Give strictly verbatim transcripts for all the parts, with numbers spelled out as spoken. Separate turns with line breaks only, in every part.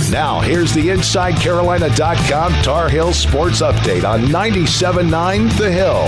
Now, here's the Inside Carolina dot com Tar Heel Sports Update on ninety-seven point nine The Hill.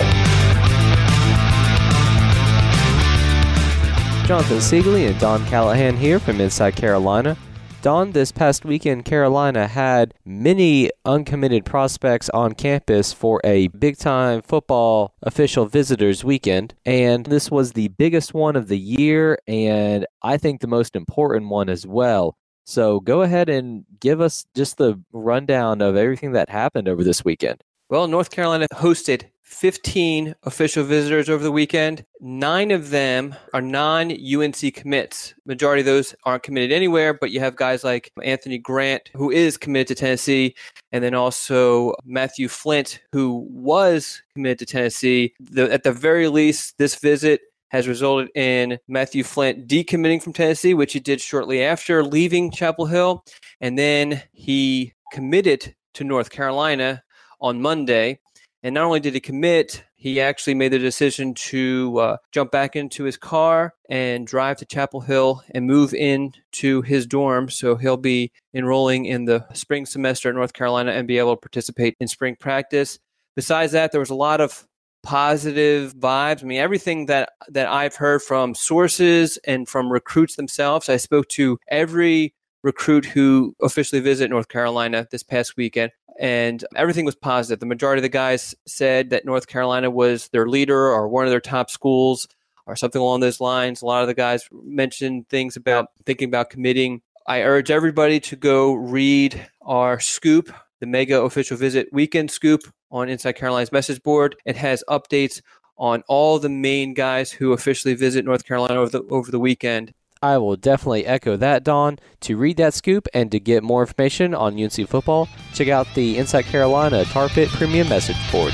Jonathan Siegley and Don Callahan here from Inside Carolina. Don, this past weekend, Carolina had many uncommitted prospects on campus for a big-time football official visitors weekend, and this was the biggest one of the year, and I think the most important one as well. So go ahead and give us just the rundown of everything that happened over this weekend.
Well, North Carolina hosted fifteen official visitors over the weekend. Nine of them are non-U N C commits. Majority of those aren't committed anywhere, but you have guys like Anthony Grant, who is committed to Tennessee, and then also Matthew Flint, who was committed to Tennessee. The, at the very least, this visit has resulted in Matthew Flint decommitting from Tennessee, which he did shortly after leaving Chapel Hill. And then he committed to North Carolina on Monday. And not only did he commit, he actually made the decision to uh, jump back into his car and drive to Chapel Hill and move into his dorm. So he'll be enrolling in the spring semester at North Carolina and be able to participate in spring practice. Besides that, there was a lot of positive vibes. I mean, everything that, that I've heard from sources and from recruits themselves. I spoke to every recruit who officially visited North Carolina this past weekend, and everything was positive. The majority of the guys said that North Carolina was their leader or one of their top schools or something along those lines. A lot of the guys mentioned things about thinking about committing. I urge everybody to go read our scoop, the Mega Official Visit Weekend Scoop on Inside Carolina's message board. It has updates on all the main guys who officially visit North Carolina over the, over the weekend.
I will definitely echo that, Don. To read that scoop and to get more information on U N C football, check out the Inside Carolina Tar Pit Premium Message Board.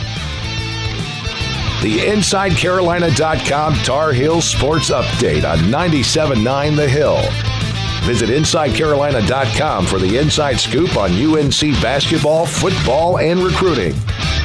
The Inside Carolina dot com Tar Heel Sports Update on ninety-seven point nine The Hill. Visit Inside Carolina dot com for the inside scoop on U N C basketball, football, and recruiting.